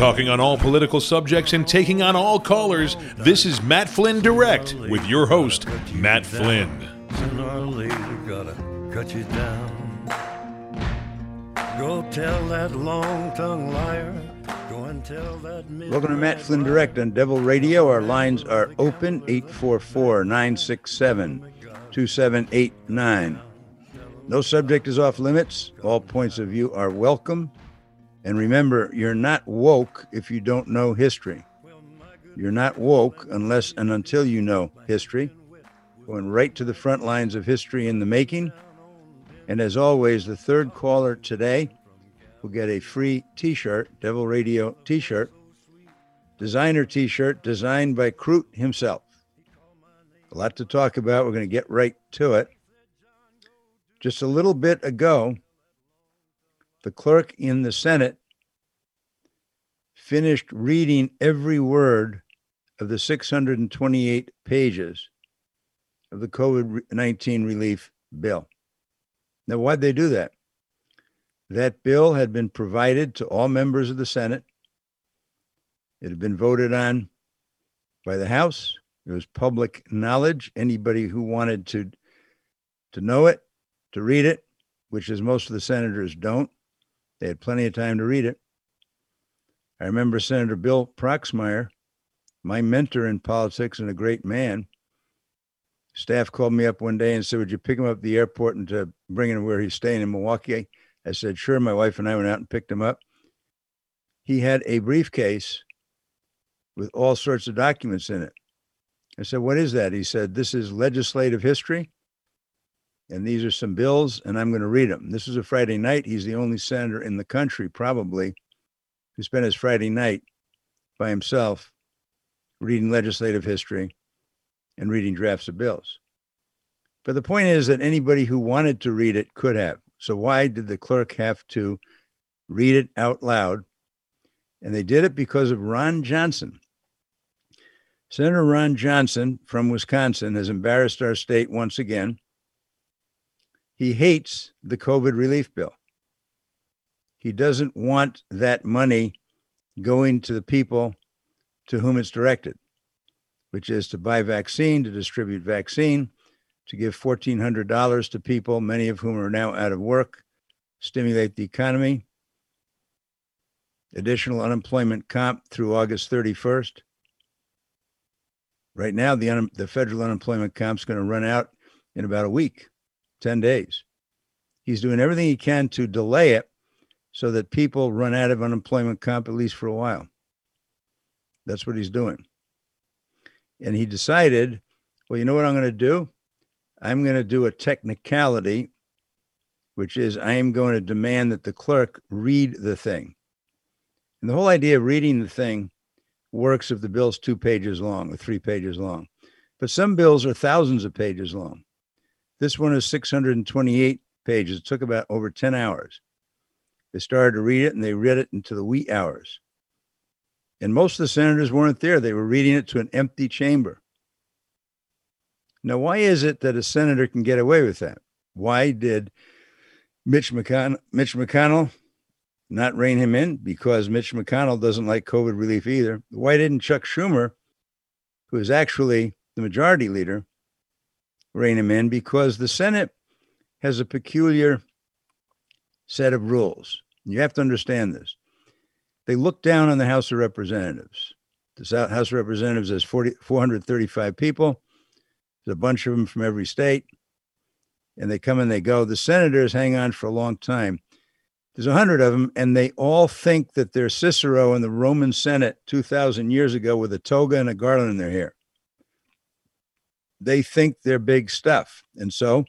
Talking on all political subjects and taking on all callers, this is Matt Flynn Direct with your host, Matt Flynn. Sooner or later, gotta cut you down. Go tell that long-tongued liar. Go and tell that. Welcome to Matt Flynn Direct on Devil Radio. Our lines are open, 844-967-2789. No subject is off limits. All points of view are welcome. And remember, you're not woke if you don't know history. You're not woke unless and until you know history. Going right to the front lines of history in the making. And as always, the third caller today will get a free t-shirt, Devil Radio t-shirt, designer t-shirt designed by Crute himself. A lot to talk about. We're going to get right to it. Just a little bit ago, the clerk in the Senate finished reading every word of the 628 pages of the COVID-19 relief bill. Now, why'd they do that? That bill had been provided to all members of the Senate. It had been voted on by the House. It was public knowledge. Anybody who wanted to know it, to read it, which is most of the senators don't. They had plenty of time to read it. I remember Senator Bill Proxmire, my mentor in politics and a great man. Staff called me up one day and said, would you pick him up at the airport and to bring him where he's staying in Milwaukee? I said, sure. My wife and I went out and picked him up. He had a briefcase with all sorts of documents in it. I said, what is that? He said, this is legislative history. And these are some bills, and I'm going to read them. This was a Friday night. He's the only senator in the country, probably, who spent his Friday night by himself reading legislative history and reading drafts of bills. But the point is that anybody who wanted to read it could have. So why did the clerk have to read it out loud? And they did it because of Ron Johnson. Senator Ron Johnson from Wisconsin has embarrassed our state once again. He hates the COVID relief bill. He doesn't want that money going to the people to whom it's directed, which is to buy vaccine, to distribute vaccine, to give $1,400 to people, many of whom are now out of work, stimulate the economy, additional unemployment comp through August 31st. Right now, the federal unemployment comp is going to run out in about a week. 10 days. He's doing everything he can to delay it so that people run out of unemployment comp at least for a while. That's what he's doing. And he decided, well, you know what I'm going to do? I'm going to do a technicality, which is I am going to demand that the clerk read the thing. And the whole idea of reading the thing works if the bill's 2 pages long or 3 pages long. But some bills are thousands of pages long. This one is 628 pages. It took about over 10 hours. They started to read it, and they read it into the wee hours. And most of the senators weren't there. They were reading it to an empty chamber. Now, why is it that a senator can get away with that? Why did Mitch McConnell not rein him in? Because Mitch McConnell doesn't like COVID relief either. Why didn't Chuck Schumer, who is actually the majority leader, rein him in? Because the Senate has a peculiar set of rules. You have to understand this. They look down on the House of Representatives. The House of Representatives has 435 people. There's a bunch of them from every state, and they come and they go. The senators hang on for a long time. There's 100 of them, and they all think that they're Cicero in the Roman Senate 2,000 years ago with a toga and a garland in their hair. They think they're big stuff. And so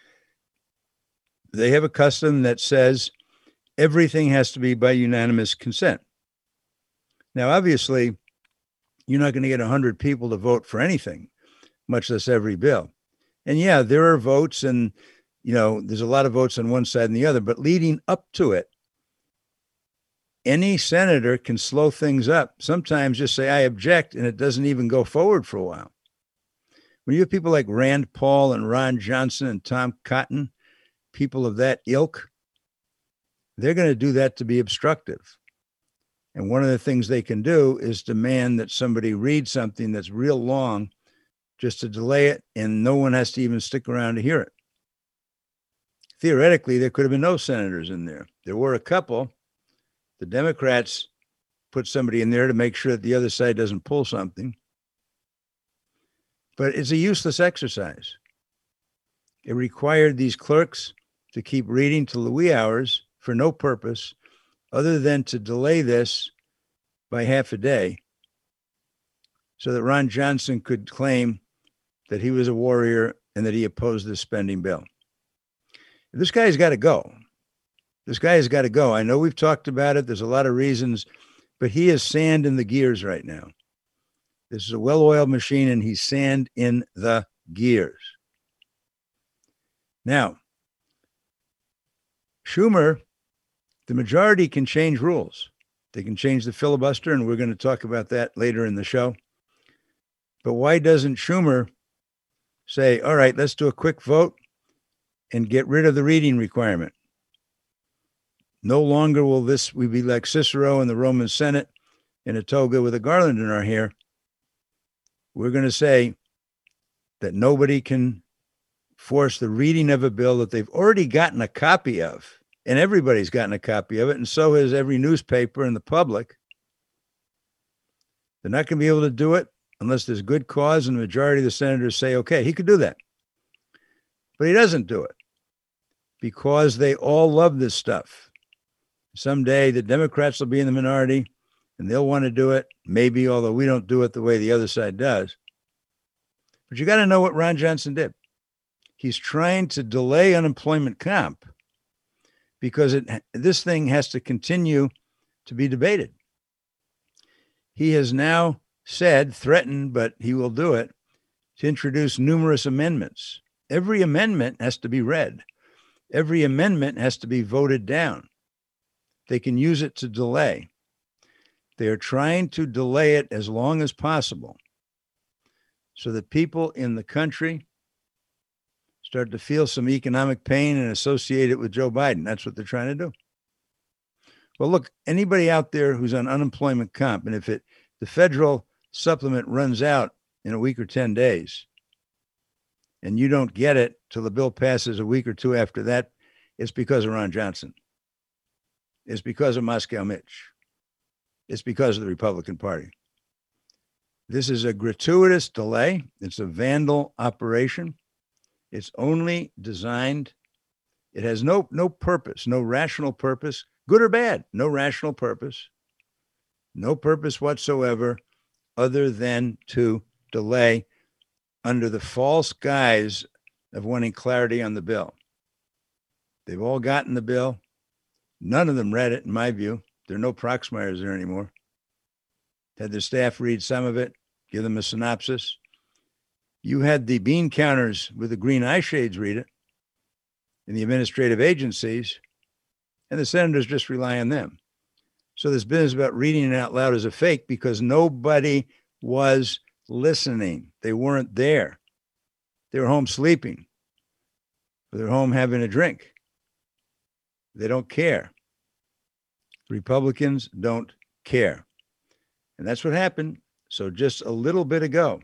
they have a custom that says everything has to be by unanimous consent. Now, obviously, you're not going to get 100 people to vote for anything, much less every bill. And yeah, there are votes and, there's a lot of votes on one side and the other, but leading up to it, any senator can slow things up. Sometimes just say, I object, and it doesn't even go forward for a while. When you have people like Rand Paul and Ron Johnson and Tom Cotton, people of that ilk, they're going to do that to be obstructive. And one of the things they can do is demand that somebody read something that's real long just to delay it, and no one has to even stick around to hear it. Theoretically, there could have been no senators in there. There were a couple. The Democrats put somebody in there to make sure that the other side doesn't pull something. But it's a useless exercise. It required these clerks to keep reading till the wee hours for no purpose other than to delay this by half a day so that Ron Johnson could claim that he was a warrior and that he opposed this spending bill. This guy's got to go. This guy has got to go. I know we've talked about it. There's a lot of reasons, but he is sand in the gears right now. This is a well-oiled machine, and he's sand in the gears. Now, Schumer, the majority can change rules. They can change the filibuster, and we're going to talk about that later in the show. But why doesn't Schumer say, all right, let's do a quick vote and get rid of the reading requirement? No longer will we be like Cicero in the Roman Senate in a toga with a garland in our hair. We're going to say that nobody can force the reading of a bill that they've already gotten a copy of. And everybody's gotten a copy of it, and so has every newspaper and the public. They're not going to be able to do it unless there's good cause and the majority of the senators say, okay, he could do that. But he doesn't do it because they all love this stuff. Someday the Democrats will be in the minority and they'll want to do it, maybe, although we don't do it the way the other side does. But you got to know what Ron Johnson did. He's trying to delay unemployment comp because this thing has to continue to be debated. He has now said, threatened, but he will do it, to introduce numerous amendments. Every amendment has to be read. Every amendment has to be voted down. They can use it to delay. They are trying to delay it as long as possible so that people in the country start to feel some economic pain and associate it with Joe Biden. That's what they're trying to do. Well, look, anybody out there who's on unemployment comp, and if the federal supplement runs out in a week or 10 days, and you don't get it till the bill passes a week or two after that, it's because of Ron Johnson. It's because of Moscow Mitch. It's because of the Republican Party. This is a gratuitous delay. It's a vandal operation. It's only designed, it has no purpose, no rational purpose, good or bad, no rational purpose, no purpose whatsoever other than to delay under the false guise of wanting clarity on the bill. They've all gotten the bill. None of them read it, in my view. There are no Proxmires there anymore. Had their staff read some of it, give them a synopsis. You had the bean counters with the green eye shades read it in the administrative agencies, and the senators just rely on them. So this business about reading it out loud is a fake because nobody was listening. They weren't there. They were home sleeping. Or they're home having a drink. They don't care. Republicans don't care. And that's what happened. So just a little bit ago,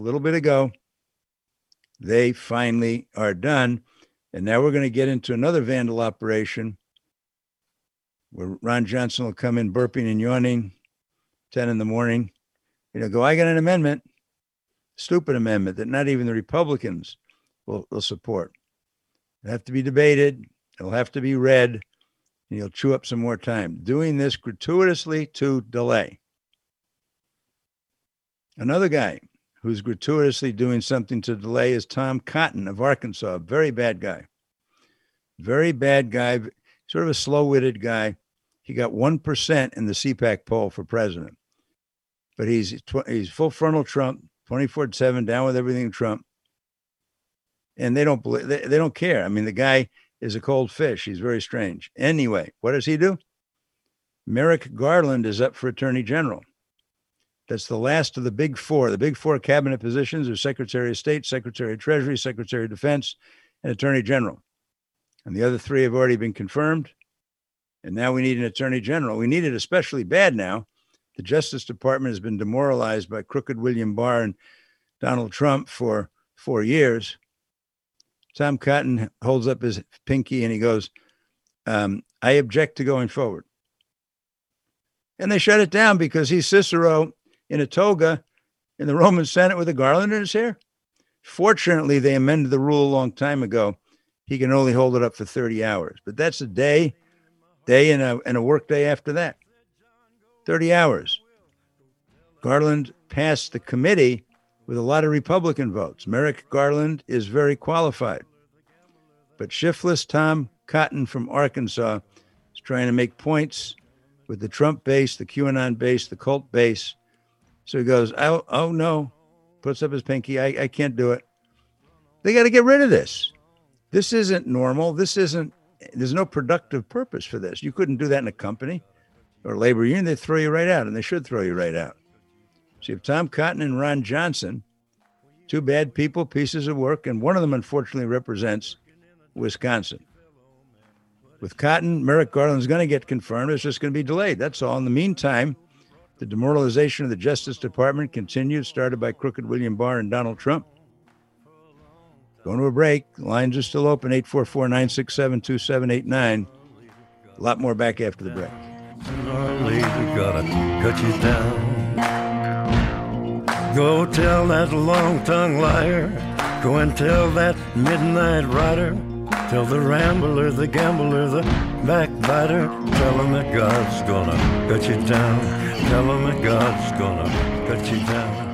they finally are done. And now we're going to get into another vandal operation where Ron Johnson will come in burping and yawning, 10 in the morning. Go, I got an amendment, stupid amendment that not even the Republicans will support. It'll have to be debated. It'll have to be read. And he'll chew up some more time. Doing this gratuitously to delay. Another guy who's gratuitously doing something to delay is Tom Cotton of Arkansas. Very bad guy. Very bad guy. Sort of a slow-witted guy. He got 1% in the CPAC poll for president. But he's full frontal Trump, 24/7, down with everything Trump. And they don't care. I mean, the guy is a cold fish. He's very strange. Anyway, what does he do? Merrick Garland is up for Attorney General. That's the last of the big four. The big four cabinet positions are Secretary of State, Secretary of Treasury, Secretary of Defense, and Attorney General. And the other three have already been confirmed. And now we need an attorney general. We need it especially bad now. The Justice Department has been demoralized by crooked William Barr and Donald Trump for 4 years. Tom Cotton holds up his pinky and he goes, I object to going forward. And they shut it down because he's Cicero in a toga in the Roman Senate with a garland in his hair. Fortunately, they amended the rule a long time ago. He can only hold it up for 30 hours. But that's a day and a work day after that. 30 hours. Garland passed the committee with a lot of Republican votes. Merrick Garland is very qualified. But shiftless Tom Cotton from Arkansas is trying to make points with the Trump base, the QAnon base, the cult base. So he goes, oh no, puts up his pinky. I can't do it. They got to get rid of this. This isn't normal. There's no productive purpose for this. You couldn't do that in a company or labor union. They'd throw you right out, and they should throw you right out. So you have Tom Cotton and Ron Johnson, two bad people, pieces of work, and one of them unfortunately represents Wisconsin. With Cotton, Merrick Garland's going to get confirmed. It's just going to be delayed. That's all. In the meantime, the demoralization of the Justice Department continues, started by crooked William Barr and Donald Trump. Going to a break. The lines are still open, 844-967-2789. A lot more back after the break. Gnarly, we gotta cut you down. Go tell that long-tongued liar. Go and tell that midnight rider. Tell the rambler, the gambler, the backbiter. Tell him that God's gonna cut you down. Tell him that God's gonna cut you down.